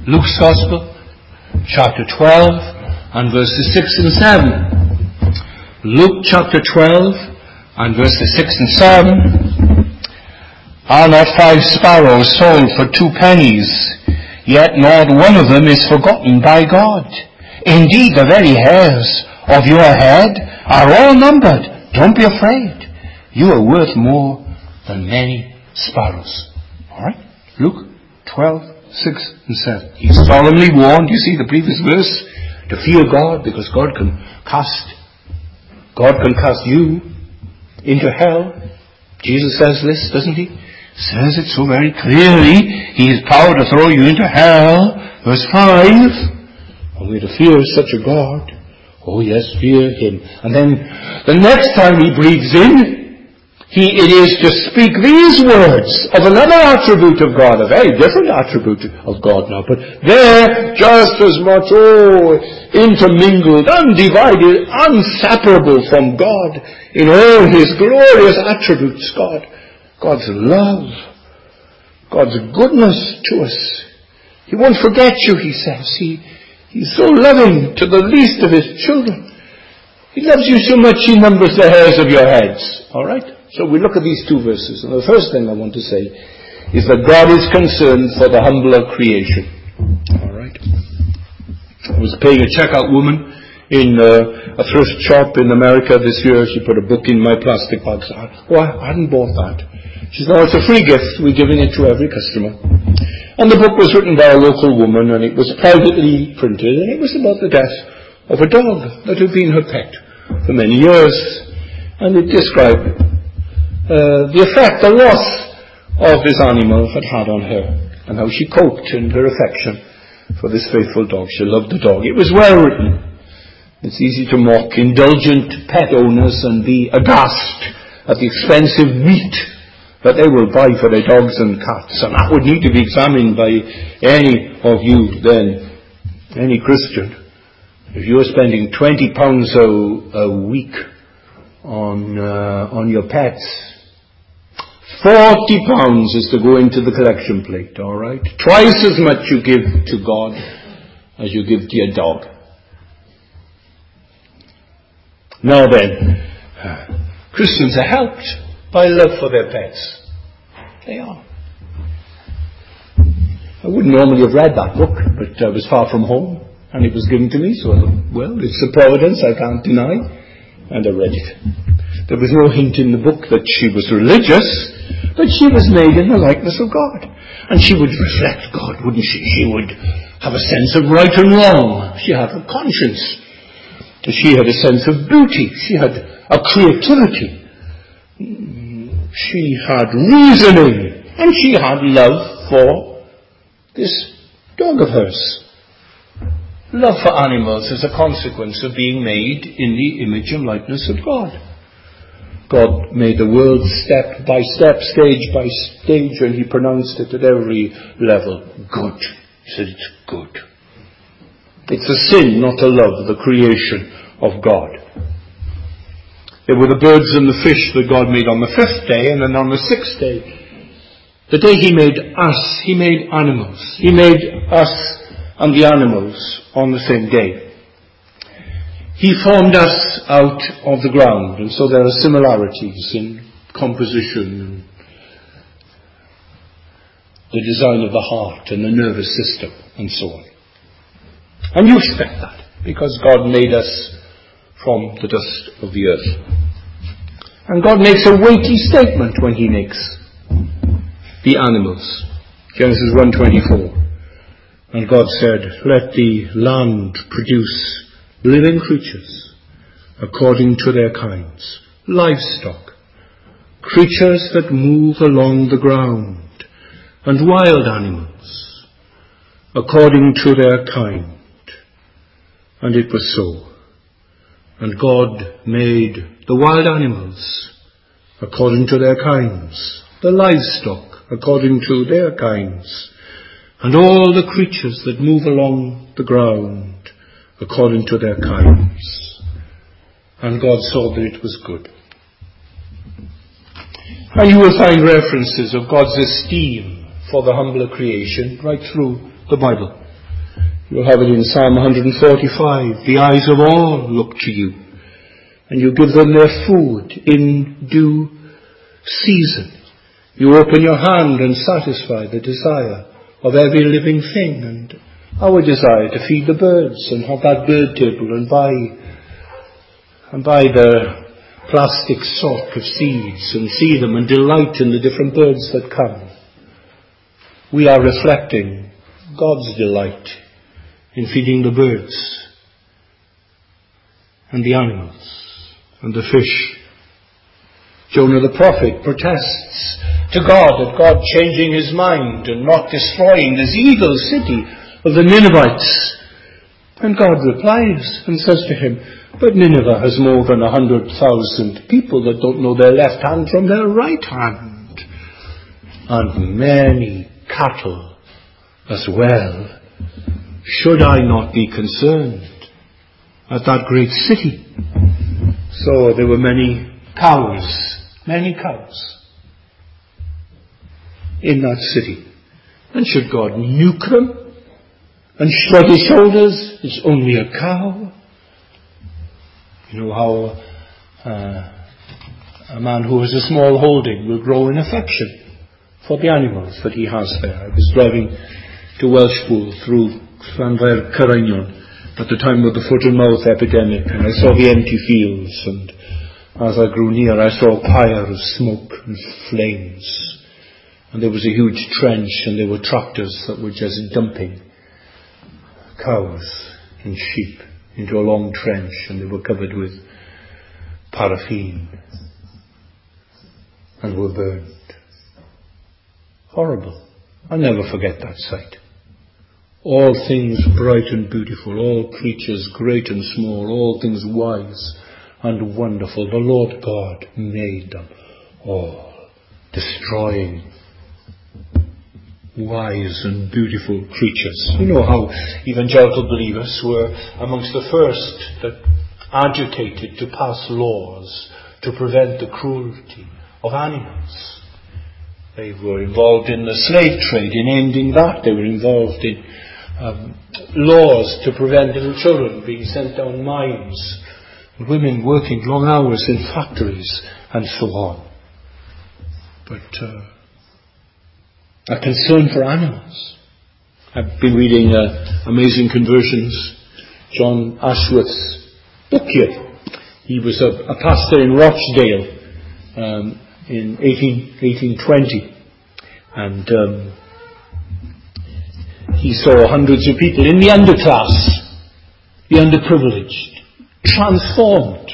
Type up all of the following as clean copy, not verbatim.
Luke's Gospel, chapter 12, and verses 6 and 7. Luke chapter 12, and verses 6 and 7. Are not 5 sparrows sold for 2 pennies? Yet not one of them is forgotten by God. Indeed, the very hairs of your head are all numbered. Don't be afraid. You are worth more than many sparrows. Alright? Luke 12, 6 and 7. He's solemnly warned, you see the previous verse, to fear God, because God can cast you into hell. Jesus says this, doesn't he? Says it so very clearly. He has power to throw you into hell. Verse 5. And we're to fear such a God. Oh yes, fear him. And then the next time he breathes in, it is to speak these words of another attribute of God, a very different attribute of God now, but they're just as much, intermingled, undivided, inseparable from God in all his glorious attributes. God's love, God's goodness to us. He won't forget you, he says. He's so loving to the least of his children. He loves you so much he numbers the hairs of your heads. Alright? So we look at these 2 verses. And the first thing I want to say is that God is concerned for the humbler creation. Alright? I was paying a checkout woman in a thrift shop in America this year. She put a book in my plastic box. I hadn't bought that. She said, it's a free gift. We're giving it to every customer. And the book was written by a local woman, and it was privately printed, and it was about the death of a dog that had been her pet for many years. And it described the effect the loss of this animal had on her, and how she coped in her affection for this faithful dog. She loved the dog. It was well written. It's easy to mock indulgent pet owners and be aghast at the expensive meat that they will buy for their dogs and cats. And that would need to be examined by any of you then, any Christian. If you're spending £20 a week on your pets, £40 is to go into the collection plate, alright? Twice as much you give to God as you give to your dog. Now then, Christians are helped by love for their pets. They are. I wouldn't normally have read that book, but I was far from home, and it was given to me, so I thought, well, it's a providence I can't deny, and I read it. There was no hint in the book that she was religious, but she was made in the likeness of God. And she would reflect God, wouldn't she? She would have a sense of right and wrong. She had a conscience. She had a sense of beauty. She had a creativity. She had reasoning. And she had love for this dog of hers. Love for animals is a consequence of being made in the image and likeness of God. God made the world step by step, stage by stage, and he pronounced it at every level good. He said it's good. It's a sin not to love the creation of God. There were the birds and the fish that God made on the 5th day, and then on the 6th day, the day he made us, he made animals. He made us and the animals on the same day. He formed us out of the ground, and so there are similarities in composition and the design of the heart and the nervous system and so on. And you expect that, because God made us from the dust of the earth. And God makes a weighty statement when he makes the animals. Genesis 1:24. And God said, let the land produce living creatures according to their kinds, livestock, creatures that move along the ground, and wild animals according to their kind. And it was so. And God made the wild animals according to their kinds, the livestock according to their kinds, and all the creatures that move along the ground according to their kinds. And God saw that it was good. And you will find references of God's esteem for the humbler creation right through the Bible. You'll have it in Psalm 145. The eyes of all look to you, and you give them their food in due season. You open your hand and satisfy the desire of every living thing, and our desire to feed the birds and have that bird table and buy the plastic sock of seeds and see them and delight in the different birds that come. We are reflecting God's delight in feeding the birds and the animals and the fish. Jonah the prophet protests to God at God changing his mind and not destroying this evil city of the Ninevites. And God replies and says to him, but Nineveh has more than 100,000 people that don't know their left hand from their right hand, and many cattle as well. Should I not be concerned at that great city? So there were many cows in that city. And should God nuke them and shrug his shoulders? It's only a cow. You know how a man who has a small holding will grow in affection for the animals that he has there. I was driving to Welshpool through Llanfair Cyrainion at the time of the foot and mouth epidemic, and I saw the empty fields, and as I grew near I saw a pyre of smoke and flames, and there was a huge trench, and there were tractors that were just dumping cows and sheep into a long trench, and they were covered with paraffin and were burned. Horrible. I'll never forget that sight. All things bright and beautiful, all creatures great and small, all things wise and wonderful, the Lord God made them all, destroying wise and beautiful creatures. You know how evangelical believers were amongst the first that agitated to pass laws to prevent the cruelty of animals. They were involved in the slave trade, in ending that. They were involved in laws to prevent little children being sent down mines, women working long hours in factories, and so on. But a concern for animals. I've been reading Amazing Conversions, John Ashworth's book here. He was a pastor in Rochdale in 1820, and he saw hundreds of people in the underclass, the underprivileged, transformed.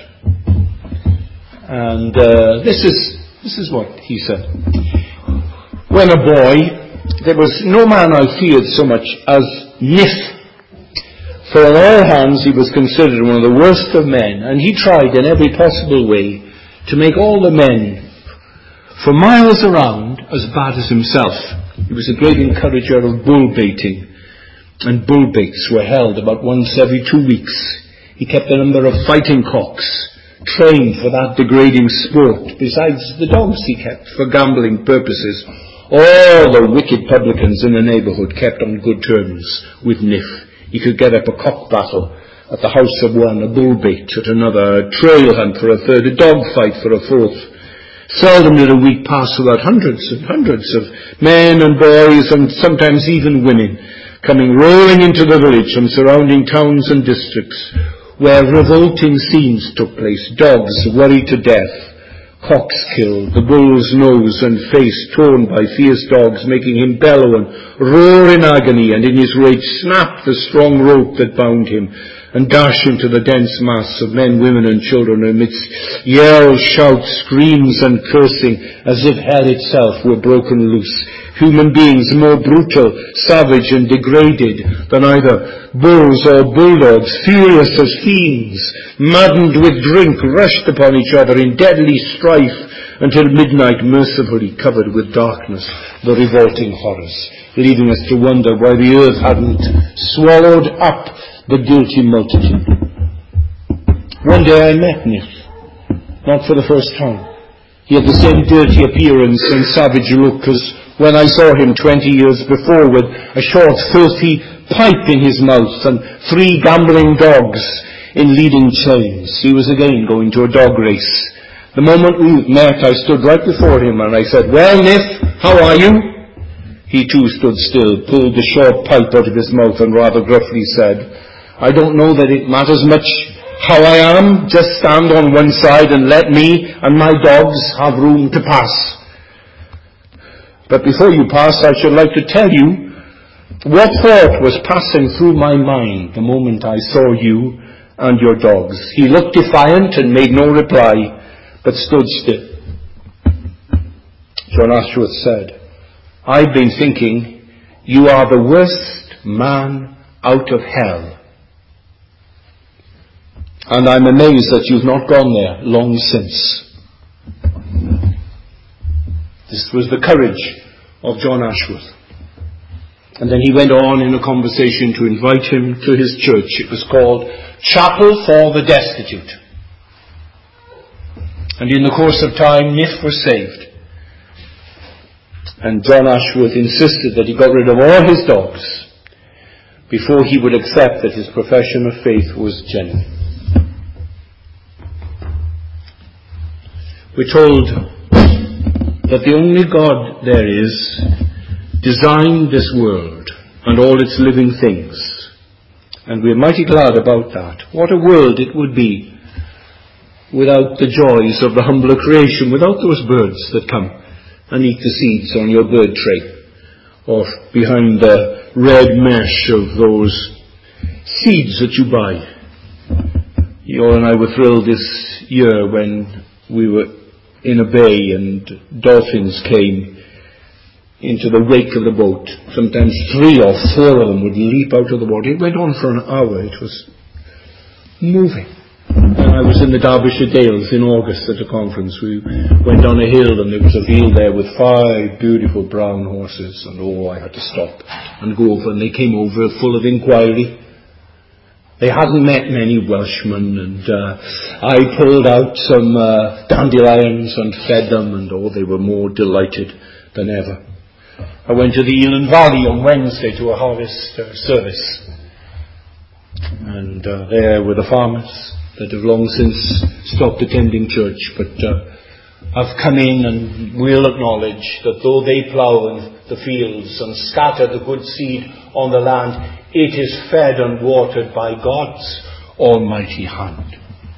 And this is what he said. When a boy, there was no man I feared so much as Nif. For on all hands he was considered one of the worst of men, and he tried in every possible way to make all the men for miles around as bad as himself. He was a great encourager of bull baiting, and bull baits were held about once every 2 weeks. He kept a number of fighting cocks trained for that degrading sport, besides the dogs he kept for gambling purposes. All the wicked publicans in the neighbourhood kept on good terms with Nif. He could get up a cock battle at the house of one, a bull bait at another, a trail hunt for a third, a dog fight for a fourth. Seldom did a week pass without hundreds and hundreds of men and boys, and sometimes even women, coming rolling into the village from surrounding towns and districts where revolting scenes took place. Dogs worried to death, cocks killed, the bull's nose and face torn by fierce dogs, making him bellow and roar in agony, and in his rage snap the strong rope that bound him, and dash into the dense mass of men, women and children amidst yells, shouts, screams and cursing, as if hell itself were broken loose. Human beings more brutal, savage and degraded than either bulls or bulldogs, furious as fiends, maddened with drink, rushed upon each other in deadly strife until midnight mercifully covered with darkness the revolting horrors, leaving us to wonder why the earth hadn't swallowed up the guilty multitude. One day I met Nif, not for the first time. He had the same dirty appearance and savage look as when I saw him 20 years before, with a short, filthy pipe in his mouth and 3 gambling dogs in leading chains. He was again going to a dog race. The moment we met, I stood right before him and I said, "Well, Niff, how are you?" He too stood still, pulled the short pipe out of his mouth and rather gruffly said, "I don't know that it matters much how I am. Just stand on one side and let me and my dogs have room to pass. But before you pass, I should like to tell you what thought was passing through my mind the moment I saw you and your dogs." He looked defiant and made no reply, but stood still. John Ashworth said, "I've been thinking you are the worst man out of hell. And I'm amazed that you've not gone there long since." This was the courage of John Ashworth. And then he went on in a conversation to invite him to his church. It was called Chapel for the Destitute. And in the course of time, Niff was saved. And John Ashworth insisted that he got rid of all his dogs before he would accept that his profession of faith was genuine. We're told that the only God there is designed this world and all its living things. And we're mighty glad about that. What a world it would be without the joys of the humbler creation, without those birds that come and eat the seeds on your bird tray, or behind the red mesh of those seeds that you buy. You and I were thrilled this year when we were in a bay and dolphins came into the wake of the boat. Sometimes 3 or 4 of them would leap out of the water. It went on for an hour. It was moving. And I was in the Derbyshire Dales in August at a conference. We went down a hill and there was a field there with 5 beautiful brown horses. And I had to stop and go over. And they came over full of inquiry. They hadn't met many Welshmen, and I pulled out some dandelions and fed them, and they were more delighted than ever. I went to the Elan Valley on Wednesday to a harvest service, and there were the farmers that have long since stopped attending church, but have come in and will acknowledge that though they plough the fields and scatter the good seed on the land, it is fed and watered by God's almighty hand.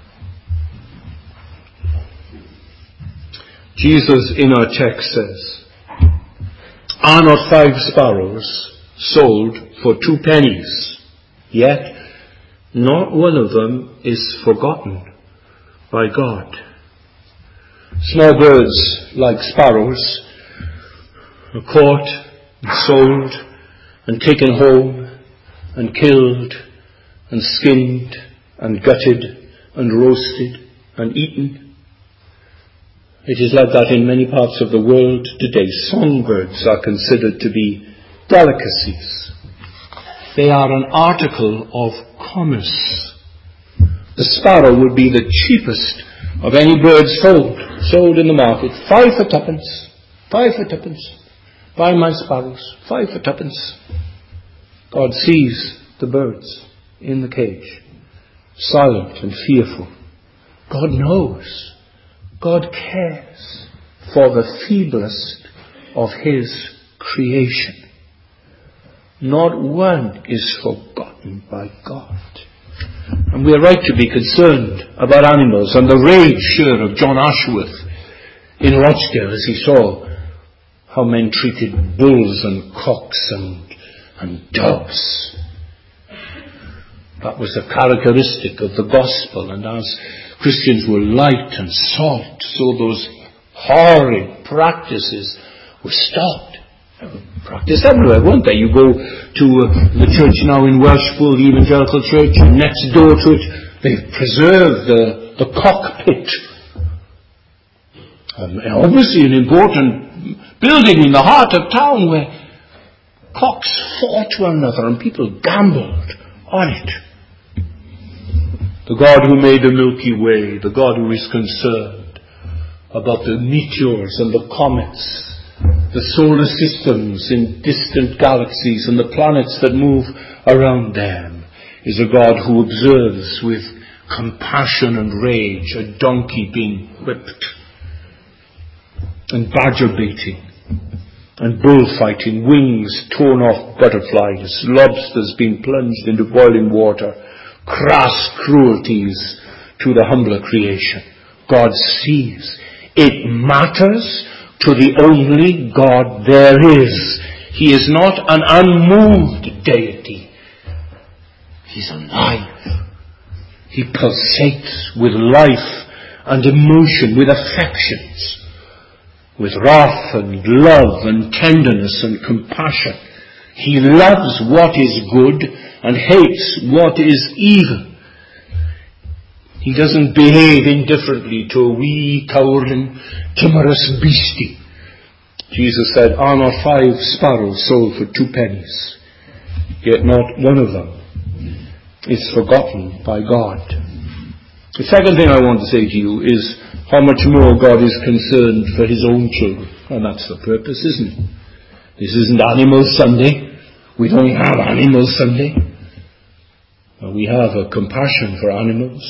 Jesus in our text says, "Are not 5 sparrows sold for 2 pennies? Yet not one of them is forgotten by God." Small birds, like sparrows, are caught and sold and taken home and killed and skinned and gutted and roasted and eaten. It is like that in many parts of the world today. Songbirds are considered to be delicacies. They are an article of commerce. The sparrow would be the cheapest of any bird sold in the market. 5 for 2pence. 5 for 2pence. Buy my sparrows. 5 for 2pence. God sees the birds in the cage, silent and fearful. God knows. God cares for the feeblest of his creation. Not one is forgotten by God. And we are right to be concerned about animals, and the rage sure of John Ashworth in Rochdale as he saw how men treated bulls and cocks and dogs. That was a characteristic of the gospel, and as Christians were light and salt, so those horrid practices were stopped. They were practiced everywhere, weren't they? You go to the church now in Welshpool, the Evangelical Church, and next door to it, they've preserved the cockpit. Obviously an important building in the heart of town where cocks fought one another and people gambled on it. The God who made the Milky Way, the God who is concerned about the meteors and the comets, the solar systems in distant galaxies and the planets that move around them is a God who observes with compassion and rage a donkey being whipped, and badger baiting, and bullfighting, wings torn off butterflies, lobsters being plunged into boiling water, crass cruelties to the humbler creation. God sees. It matters to the only God there is. He is not an unmoved deity. He's alive. He pulsates with life and emotion, with affections, with wrath and love and tenderness and compassion. He loves what is good and hates what is evil. He doesn't behave indifferently to a wee, cowering, timorous beastie. Jesus said, "Are not 5 sparrows sold for 2 pennies? Yet not one of them is forgotten by God." The second thing I want to say to you is how much more God is concerned for his own children. And that's the purpose, isn't it? This isn't Animal Sunday. We don't have Animal Sunday. We have a compassion for animals.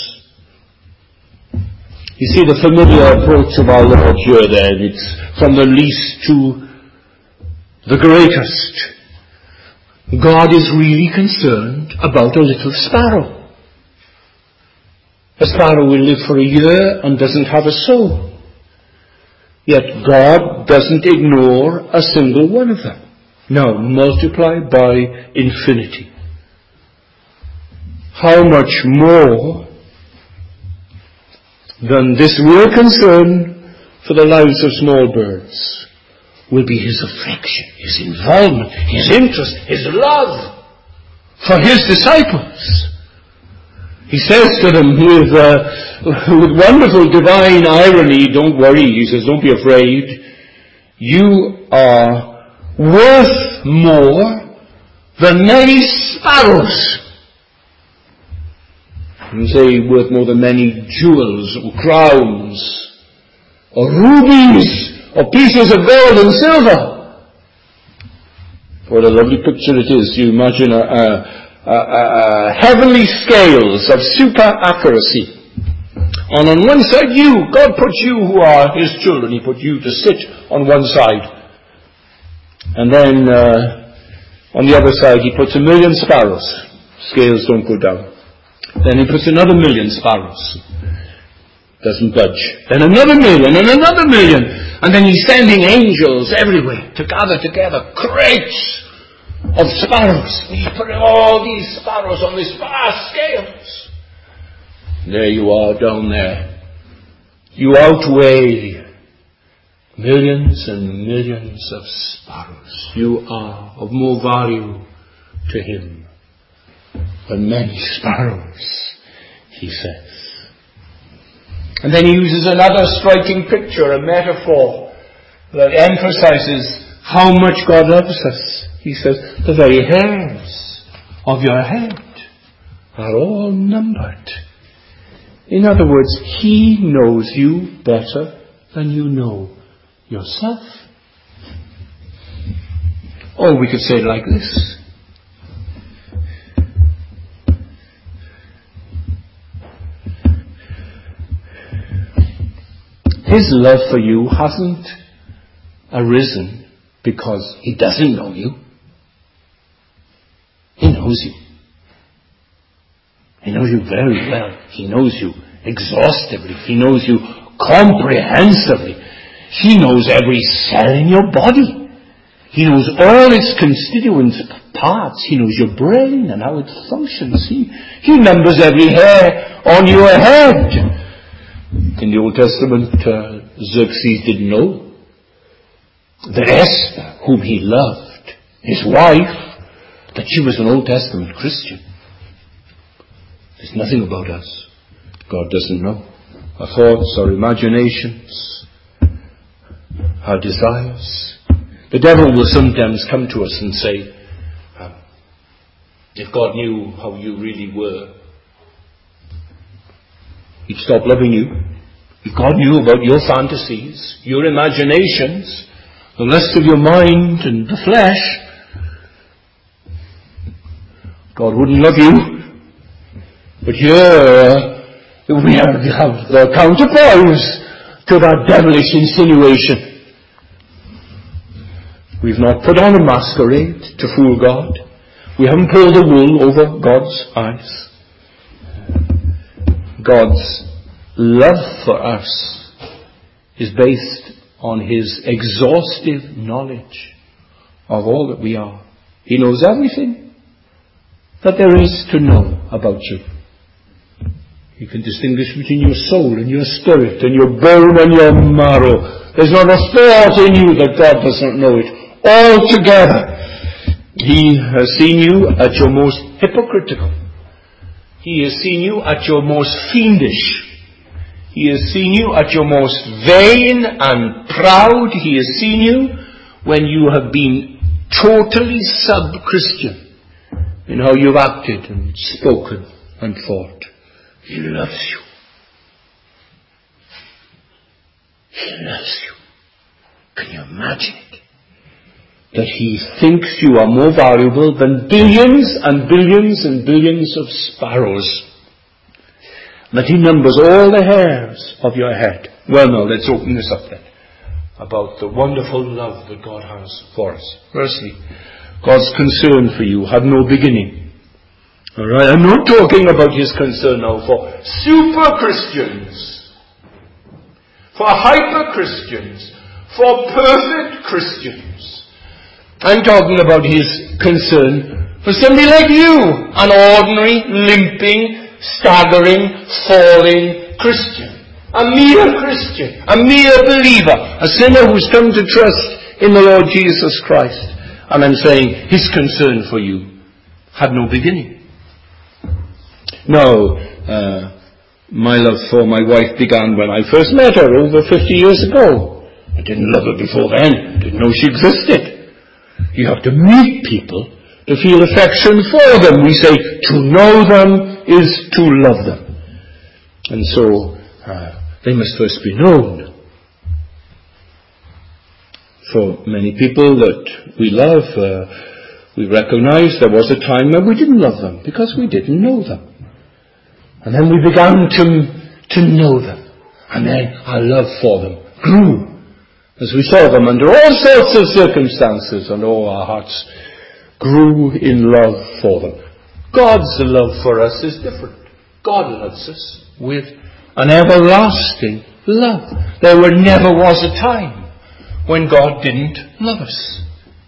You see the familiar approach of our Lord here then. It's from the least to the greatest. God is really concerned about a little sparrow. A sparrow will live for a year and doesn't have a soul. Yet God doesn't ignore a single one of them. Now, multiply by infinity. How much more than this real concern for the lives of small birds will be his affection, his involvement, his interest, his love for his disciples. He says to them with wonderful divine irony, don't worry, he says, don't be afraid. You are worth more than many sparrows. You say worth more than many jewels or crowns or rubies or pieces of gold and silver. What a lovely picture it is. You imagine heavenly scales of super accuracy. And on one side God puts you who are his children, he put you to sit on one side. And then on the other side he puts 1,000,000 sparrows. Scales don't go down. Then he puts another 1,000,000 sparrows. Doesn't budge. Then another 1,000,000 and another 1,000,000. And then he's sending angels everywhere to gather together crates of sparrows. He's putting all these sparrows on these vast scales. There you are down there. You outweigh millions and millions of sparrows. You are of more value to him than many sparrows, he says. And then he uses another striking picture, a metaphor that emphasizes how much God loves us. He says, the very hairs of your head are all numbered. In other words, he knows you better than you know yourself. Or we could say it like this. His love for you hasn't arisen because he doesn't know you. He knows you. He knows you very well. He knows you exhaustively. He knows you comprehensively. He knows every cell in your body. He knows all its constituent parts. He knows your brain and how it functions. He numbers every hair on your head. In the Old Testament, Xerxes didn't know that Esther, whom he loved, his wife, that she was an Old Testament Christian. There's nothing about us God doesn't know. Our thoughts, our imaginations, our desires. The devil will sometimes come to us and say, if God knew how you really were, he'd stop loving you. If God knew about your fantasies, your imaginations, the lust of your mind and the flesh, God wouldn't love you. But here we have the counterpoise to that devilish insinuation. We've not put on a masquerade to fool God. We haven't pulled the wool over God's eyes. God's love for us is based on His exhaustive knowledge of all that we are. He knows everything that there is to know about you. He can distinguish between your soul and your spirit and your bone and your marrow. There's not a thought in you that God does not know it. Altogether. He has seen you at your most hypocritical. He has seen you at your most fiendish. He has seen you at your most vain and proud. He has seen you when you have been totally sub-Christian in how you've acted and spoken and thought. He loves you. He loves you. Can you imagine it? That He thinks you are more valuable than billions and billions and billions of sparrows. That He numbers all the hairs of your head. Well, now, let's open this up then. About the wonderful love that God has for us. Firstly, God's concern for you had no beginning. Alright, I'm not talking about His concern now for super Christians, for hyper Christians, for perfect Christians. I'm talking about His concern for somebody like you, an ordinary, limping, staggering, falling Christian. A mere Christian, a mere believer, a sinner who's come to trust in the Lord Jesus Christ. And I'm saying His concern for you had no beginning. No, my love for my wife began when I first met her over 50 years ago. I didn't love her before then. Didn't know she existed. You have to meet people to feel affection for them. We say to know them is to love them. And so they must first be known. For many people that we love, we recognize there was a time when we didn't love them because we didn't know them. And then we began to know them. And then our love for them grew as we saw them under all sorts of circumstances, and all our hearts grew in love for them. God's love for us is different. God loves us with an everlasting love. There never was a time when God didn't love us.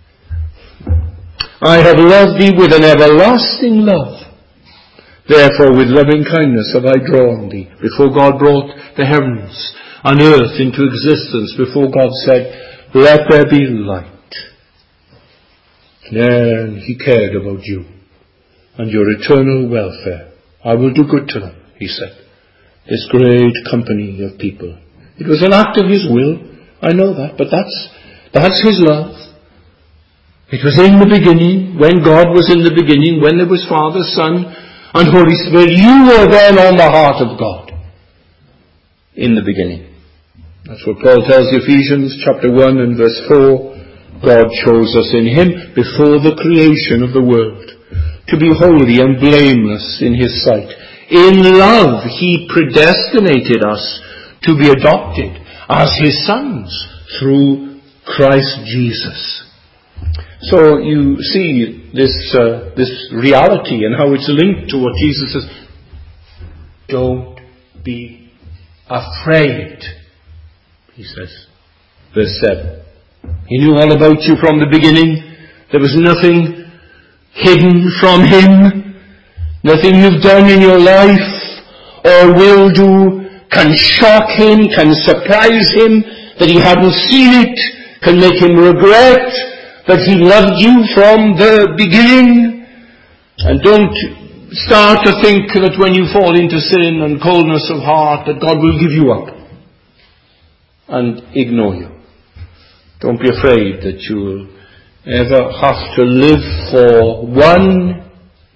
I have loved thee with an everlasting love. Therefore with loving kindness have I drawn thee. Before God brought the heavens and earth into existence, before God said, let there be light. Then He cared about you and your eternal welfare. I will do good to them, He said. This great company of people. It was an act of His will, I know that, but that's His love. It was in the beginning, when God was in the beginning, when there was Father, Son, and Holy Spirit. You were then on the heart of God. In the beginning. That's what Paul tells Ephesians chapter 1 and verse 4. God chose us in Him before the creation of the world to be holy and blameless in His sight. In love He predestinated us to be adopted as His sons through Christ Jesus. So you see this reality and how it's linked to what Jesus says. Don't be afraid, He says. Verse 7. He knew all about you from the beginning. There was nothing hidden from Him. Nothing you've done in your life or will do can shock Him, can surprise Him, that He hadn't seen it, can make Him regret that He loved you from the beginning. And don't start to think that when you fall into sin and coldness of heart that God will give you up and ignore you. Don't be afraid that you will ever have to live for one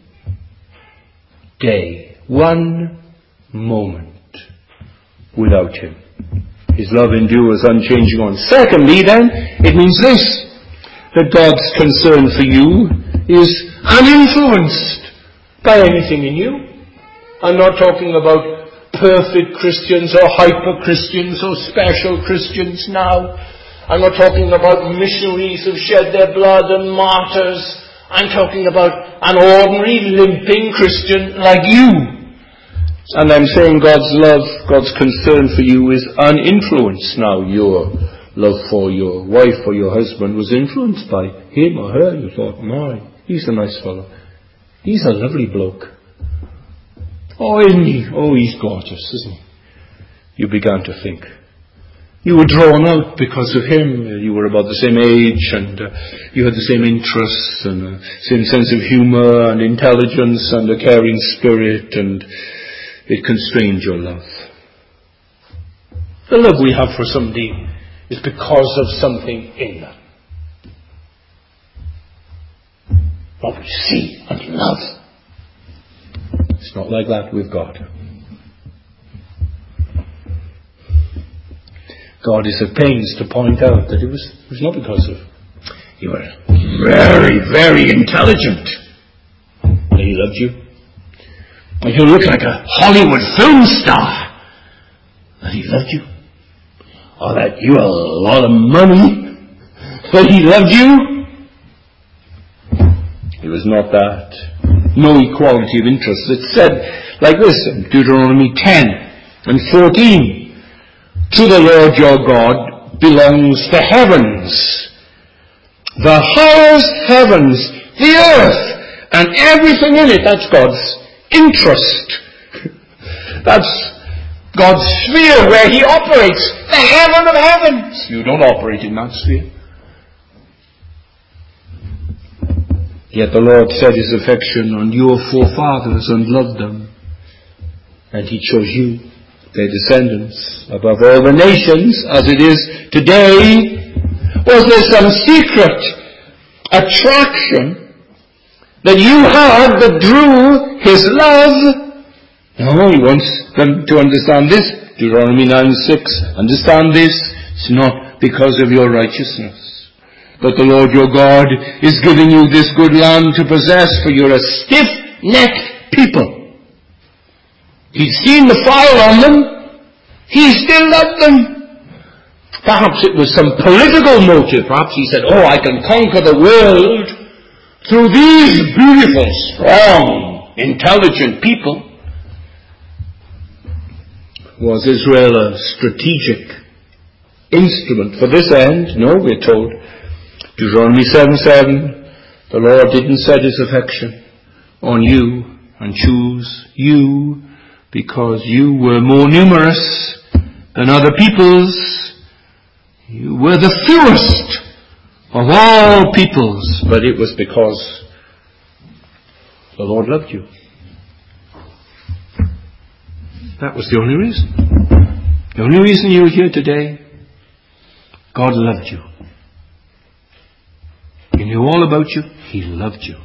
day, one moment without Him. His love endures unchanging on. Secondly then, it means this, that God's concern for you is uninfluenced by anything in you. I'm not talking about perfect Christians or hyper-Christians or special Christians now. I'm not talking about missionaries who've shed their blood and martyrs. I'm talking about an ordinary limping Christian like you. And I'm saying God's love, God's concern for you is uninfluenced now. Your love for your wife or your husband was influenced by him or her. You thought, my, he's a nice fellow. He's a lovely bloke. Oh, isn't he? Oh, he's gorgeous, isn't he? You began to think. You were drawn out because of him. You were about the same age, and you had the same interests, and same sense of humour, and intelligence, and a caring spirit, and it constrained your love. The love we have for somebody is because of something in them. What we see and love. It's not like that with God. God is at pains to point out that it was not because of you were very, very intelligent that he loved you. And you look like a Hollywood film star that he loved you. Or that you had a lot of money that he loved you. It was not that. No equality of interest. It said like this in Deuteronomy 10 and 14. To the Lord your God belongs the heavens, the highest heavens, the earth, and everything in it. That's God's interest. That's God's sphere where he operates. The heaven of heavens. You don't operate in that sphere. Yet the Lord set his affection on your forefathers and loved them. And he chose you, their descendants, above all the nations as it is today. Was there some secret attraction that you had that drew his love? No, he wants them to understand this. Deuteronomy 9:6. Understand this. It's not because of your righteousness that the Lord your God is giving you this good land to possess, for you're a stiff-necked people. He'd seen the fire on them. He still loved them. Perhaps it was some political motive. Perhaps he said, oh, I can conquer the world through these beautiful, strong, intelligent people. Was Israel a strategic instrument for this end? No, we're told. Deuteronomy 7:7, the Lord didn't set his affection on you and choose you because you were more numerous than other peoples. You were the fewest of all peoples, but it was because the Lord loved you. That was the only reason. The only reason you're here today, God loved you. He knew all about you. He loved you.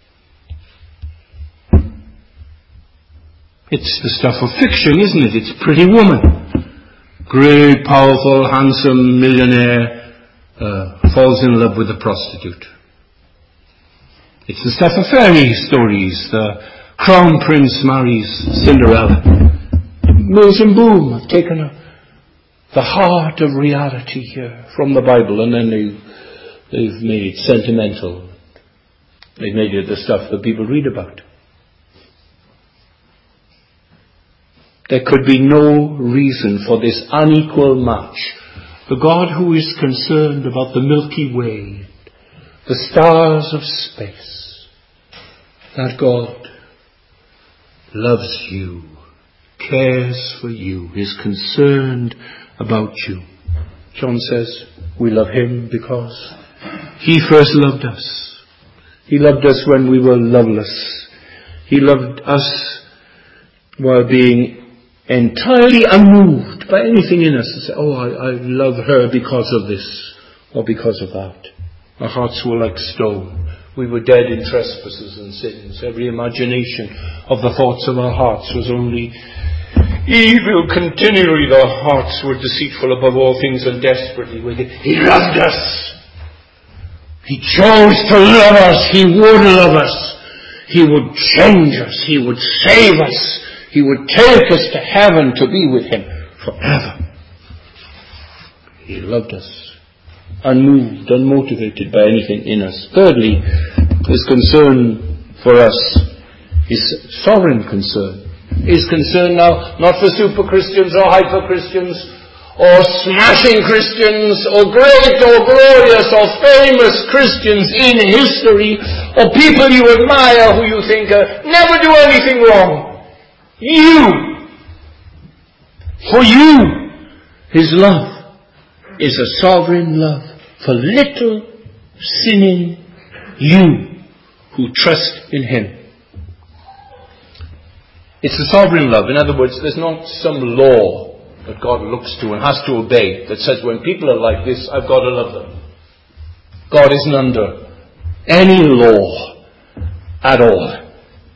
It's the stuff of fiction, isn't it? It's Pretty Woman. Great, powerful, handsome millionaire falls in love with a prostitute. It's the stuff of fairy stories. The Crown Prince marries Cinderella. Mills and Boom have taken the heart of reality here from the Bible, and then they've made it sentimental. They've made it the stuff that people read about. There could be no reason for this unequal match. The God who is concerned about the Milky Way, the stars of space, that God loves you, cares for you, is concerned about you. John says, we love him because he first loved us. He loved us when we were loveless. He loved us while being entirely unmoved by anything in us to say, oh, I love her because of this or because of that. Our hearts were like stone. We were dead in trespasses and sins. Every imagination of the thoughts of our hearts was only evil continually. Our hearts were deceitful above all things and desperately wicked. He loved us. He chose to love us. He would love us. He would change us. He would save us. He would take us to heaven to be with Him forever. He loved us, unmoved, unmotivated by anything in us. Thirdly, His concern for us is sovereign concern. His concern now not for super Christians or hyper Christians or smashing Christians or great or glorious or famous Christians in history or people you admire who you think never do anything wrong. For you, His love is a sovereign love for little sinning you who trust in Him. It's a sovereign love. In other words, there's not some law that God looks to and has to obey that says when people are like this, I've got to love them. God isn't under any law at all.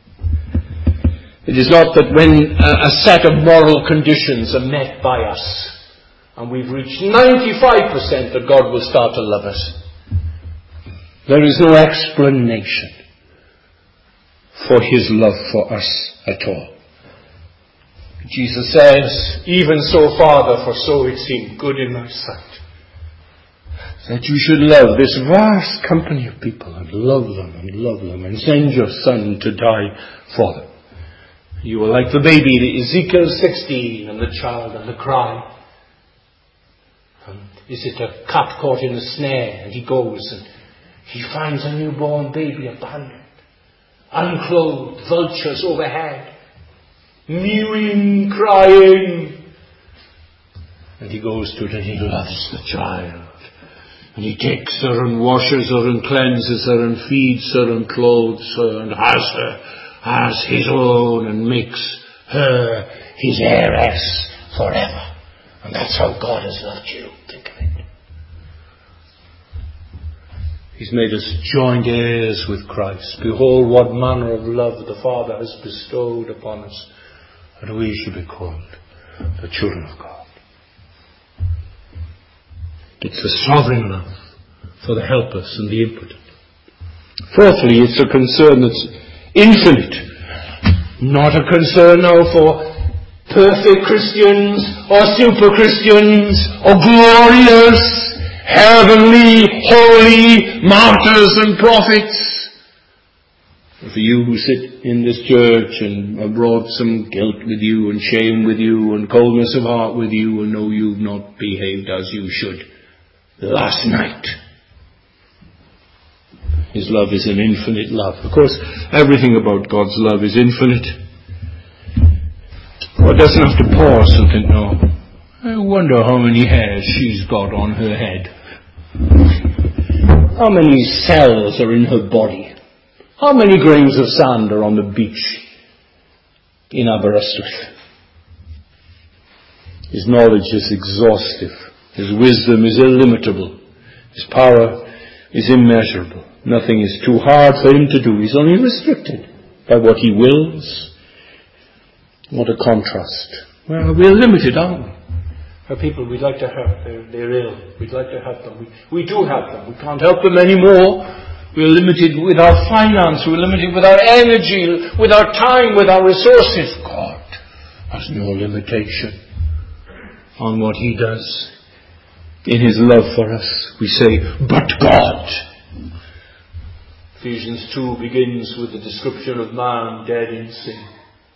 It is not that when a set of moral conditions are met by us and we've reached 95% that God will start to love us. There is no explanation for His love for us at all. Jesus says, even so, Father, for so it seemed good in thy sight, that you should love this vast company of people and love them and send your Son to die for them. You are like the baby, the Ezekiel 16, and the child and the cry. And is it a cat caught in a snare? And he goes and he finds a newborn baby abandoned, unclothed, vultures overhead, mewing, crying. And he goes to it and he loves the child. And he takes her and washes her and cleanses her and feeds her and clothes her and has her as his own and makes her his heiress forever. And that's how God has loved you. Think of it. He's made us joint heirs with Christ. Behold what manner of love the Father has bestowed upon us, that we should be called the children of God. It's a sovereign love for the helpless and the impotent. Fourthly, it's a concern that's infinite. Not a concern now for perfect Christians or super Christians or glorious, heavenly, holy martyrs and prophets. For you who sit in this church and have brought some guilt with you and shame with you and coldness of heart with you and know you've not behaved as you should last night. His love is an infinite love. Of course, everything about God's love is infinite. God doesn't have to pause and think, no, I wonder how many hairs she's got on her head. How many cells are in her body? How many grains of sand are on the beach in Aberystwyth? His knowledge is exhaustive. His wisdom is illimitable. His power is immeasurable. Nothing is too hard for him to do. He's only restricted by what he wills. What a contrast. Well, we're limited, aren't we? Our people we'd like to help. They're ill. We'd like to help them. We do help them. We can't help them anymore. We're limited with our finance. We're limited with our energy, with our time, with our resources. God has no limitation on what He does. In His love for us, we say, but God. Ephesians 2 begins with the description of man dead in sin.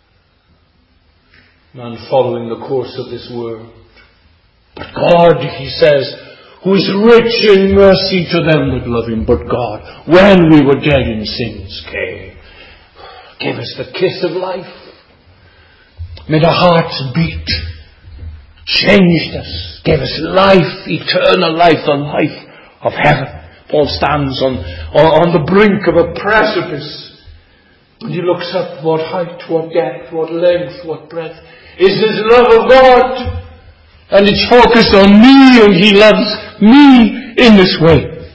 Man following the course of this world. But God, He says, who is rich in mercy to them that love Him. But God, when we were dead in sins, gave us the kiss of life. Made our hearts beat. Changed us. Gave us life, eternal life, the life of heaven. Paul stands on the brink of a precipice. And he looks up, what height, what depth, what length, what breadth is this love of God. And it's focused on me, and He loves me in this way.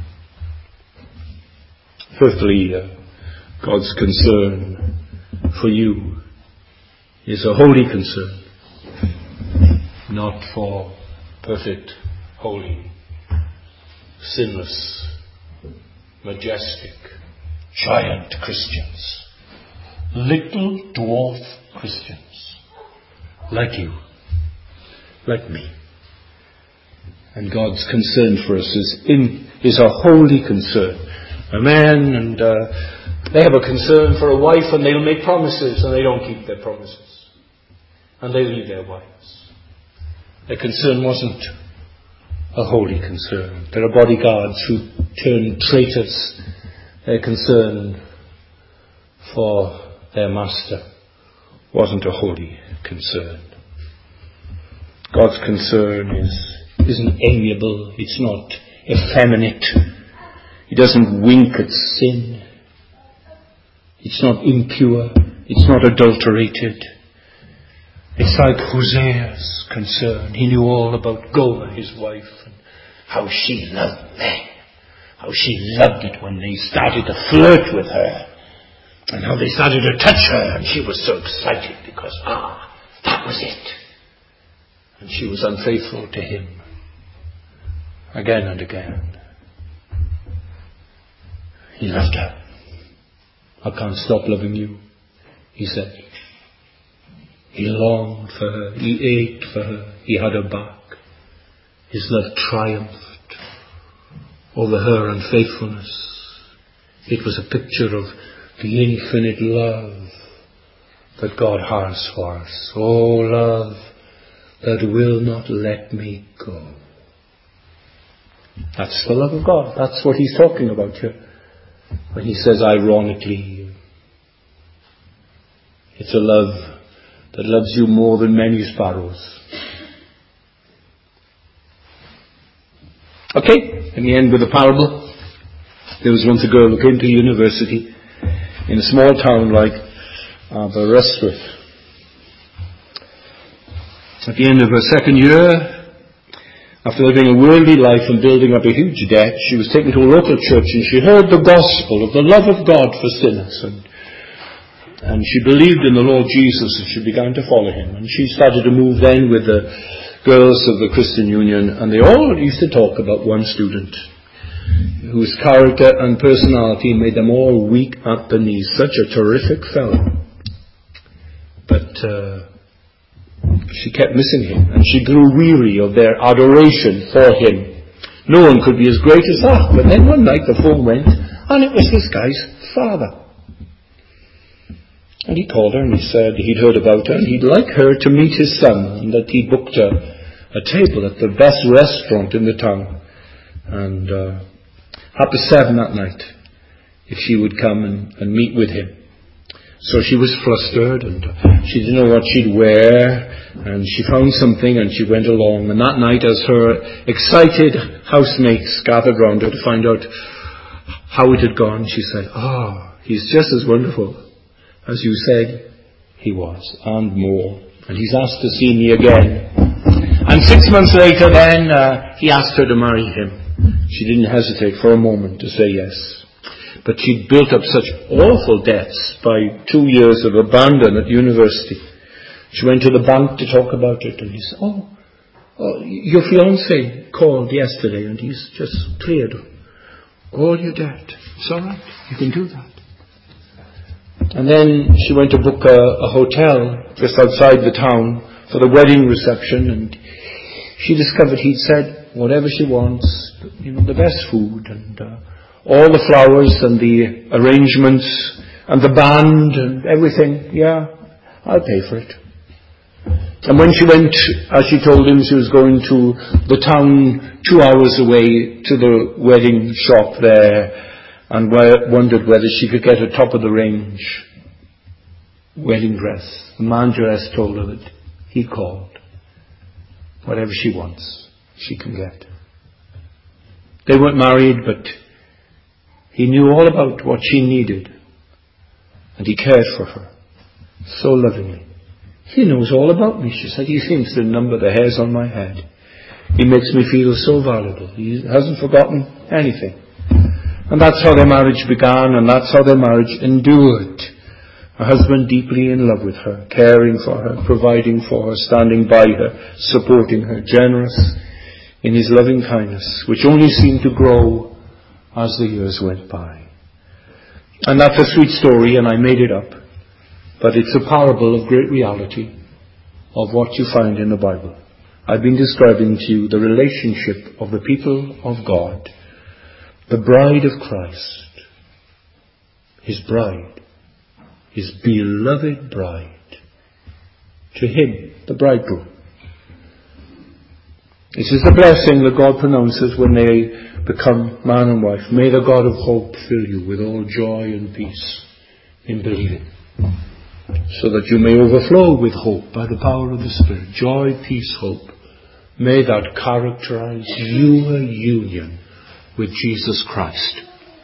Fifthly, God's concern for you is a holy concern. Not for perfect, holy, sinless, majestic, giant Christians, little dwarf Christians, like you, like me. And God's concern for us is a holy concern. A man and they have a concern for a wife, and they'll make promises and they don't keep their promises. And they leave their wives. Their concern wasn't a holy concern. There are bodyguards who turn traitors. Their concern for their master wasn't a holy concern. God's concern isn't amiable. It's not effeminate. He doesn't wink at sin. It's not impure. It's not adulterated. It's like Hosea's concern. He knew all about Gomer, his wife, and how she loved men. How she loved it when they started to flirt with her. And how they started to touch her. And she was so excited because, that was it. And she was unfaithful to him. Again and again. He loved her. I can't stop loving you, he said. He longed for her. He ached for her. He had her back. His love triumphed over her unfaithfulness. It was a picture of the infinite love that God has for us. Oh, love that will not let me go. That's the love of God. That's what he's talking about here. When he says ironically, it's a love that loves you more than many sparrows. Okay, let me end with a parable. There was once a girl who came to university in a small town like Aberystwyth. At the end of her second year, after living a worldly life and building up a huge debt, she was taken to a local church and she heard the gospel of the love of God for sinners. And she believed in the Lord Jesus and she began to follow him. And she started to move then with the girls of the Christian Union. And they all used to talk about one student whose character and personality made them all weak at the knees. Such a terrific fellow. But she kept missing him, and she grew weary of their adoration for him. No one could be as great as that. But then one night the phone went, and it was this guy's father. And he called her and he said he'd heard about her and he'd like her to meet his son, and that he booked a table at the best restaurant in the town. And 7:30 that night, if she would come and meet with him. So she was flustered and she didn't know what she'd wear, and she found something and she went along. And that night, as her excited housemates gathered round her to find out how it had gone, she said, he's just as wonderful as you said he was, and more. And he's asked to see me again. And 6 months later then, he asked her to marry him. She didn't hesitate for a moment to say yes. But she'd built up such awful debts by 2 years of abandon at university. She went to the bank to talk about it, and he said, your fiancé called yesterday and he's just cleared all your debt. It's all right, you can do that. And then she went to book a hotel just outside the town for the wedding reception, and she discovered he'd said whatever she wants, the best food and all the flowers and the arrangements and the band and everything. Yeah, I'll pay for it. And when she went, as she told him, she was going to the town 2 hours away to the wedding shop there, and wondered whether she could get a top-of-the-range wedding dress. The manageress told her that he called. Whatever she wants, she can get. They weren't married, but he knew all about what she needed, and he cared for her so lovingly. He knows all about me, she said. He seems to number the hairs on my head. He makes me feel so valuable. He hasn't forgotten anything. And that's how their marriage began, and that's how their marriage endured. A husband deeply in love with her, caring for her, providing for her, standing by her, supporting her, generous in his loving kindness, which only seemed to grow as the years went by. And that's a sweet story, and I made it up. But it's a parable of great reality of what you find in the Bible. I've been describing to you the relationship of the people of God, the bride of Christ, His bride, His beloved bride, to Him, the bridegroom. This is the blessing that God pronounces when they become man and wife. May the God of hope fill you with all joy and peace in believing, so that you may overflow with hope by the power of the Spirit. Joy, peace, hope. May that characterize your union with Jesus Christ.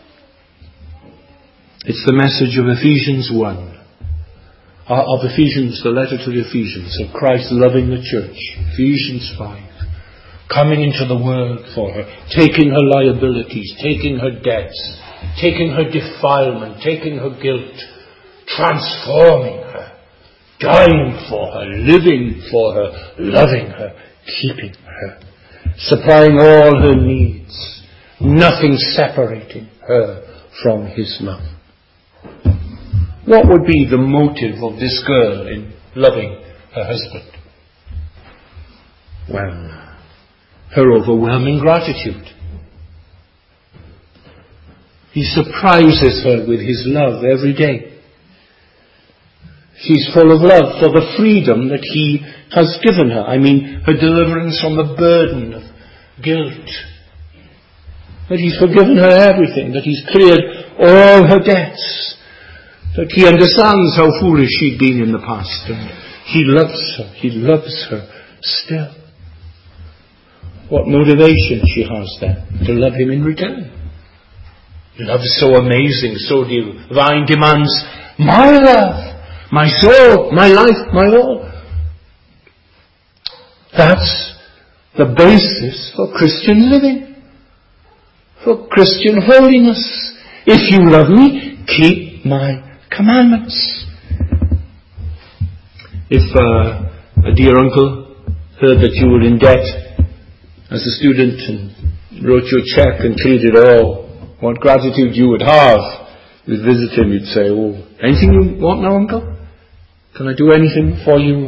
It's the message of Ephesians 1. Of Ephesians, the letter to the Ephesians, of Christ loving the church. Ephesians 5. Coming into the world for her, taking her liabilities, taking her debts, taking her defilement, taking her guilt, transforming her, dying for her, living for her, loving her, keeping her, supplying all her needs, nothing separating her from His love. What would be the motive of this girl in loving her husband? Well, her overwhelming gratitude. He surprises her with His love every day. She's full of love for the freedom that He has given her. I mean, her deliverance from the burden of guilt. That He's forgiven her everything. That He's cleared all her debts. That He understands how foolish she'd been in the past. And He loves her. He loves her still. What motivation she has then to love Him in return. Love so amazing, so divine, demands my love, my soul, my life, my all. That's the basis for Christian living, for Christian holiness. If you love me, keep my commandments. If a dear uncle heard that you were in debt as a student and wrote you a check and cleared it all, what gratitude you would have. You'd visit him, you'd say, oh, anything you want now, uncle? Can I do anything for you?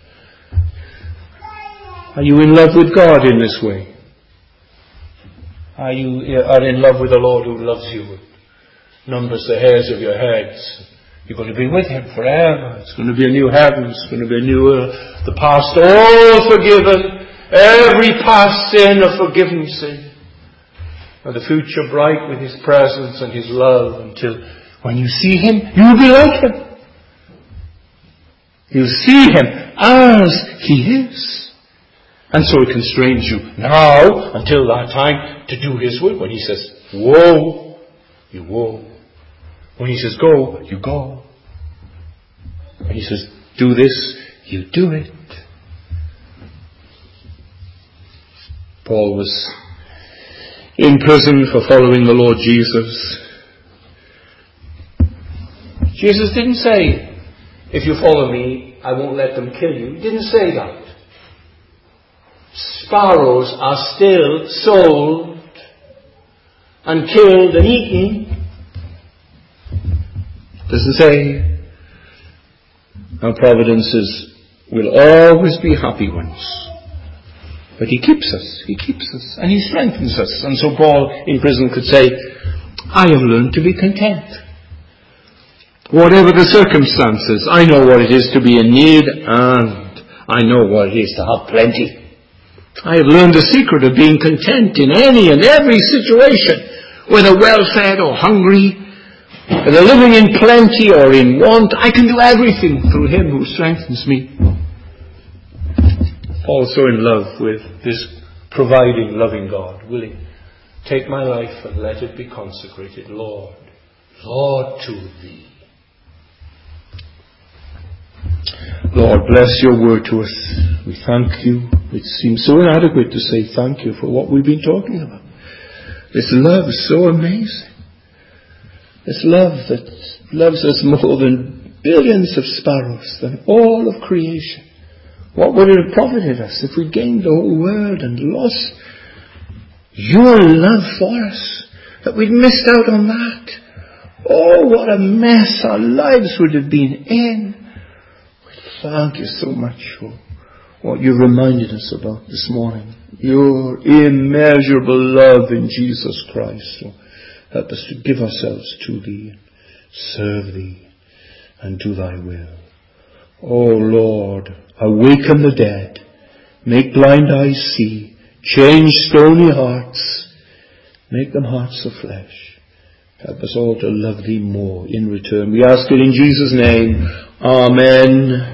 Are you in love with God in this way? Are you in love with the Lord who loves you, numbers the hairs of your heads? You're going to be with Him forever. It's going to be a new heaven. It's going to be a new earth. The past all forgiven. Every past sin a forgiven sin. And the future bright with His presence and His love, until when you see Him, you will be like Him. You'll see Him as He is. And so it constrains you now, until that time, to do His will. When He says, woe, you woe. When He says, go, you go. When He says, do this, you do it. Paul was in prison for following the Lord Jesus. Jesus didn't say, if you follow me, I won't let them kill you. He didn't say that. Sparrows are still sold and killed and eaten. Doesn't say. Our providences will always be happy ones. But He keeps us, and He strengthens us. And so Paul in prison could say, I have learned to be content. Whatever the circumstances, I know what it is to be in need, and I know what it is to have plenty. I have learned the secret of being content in any and every situation, whether well-fed or hungry, whether living in plenty or in want. I can do everything through Him who strengthens me. Paul so in love with this providing, loving God, willing, take my life and let it be consecrated, Lord, Lord, to Thee. Lord, bless Your word to us. We thank You. It seems so inadequate to say thank You for what we've been talking about. This love is so amazing. This love that loves us more than billions of sparrows, than all of creation. What would it have profited us if we gained the whole world and lost Your love for us? That we'd missed out on that. Oh, what a mess our lives would have been in. Thank you so much for what you reminded us about this morning. Your immeasurable love in Jesus Christ. So help us to give ourselves to Thee, serve Thee, and do Thy will. Oh Lord, awaken the dead, make blind eyes see, change stony hearts, make them hearts of flesh. Help us all to love Thee more in return. We ask it in Jesus' name. Amen.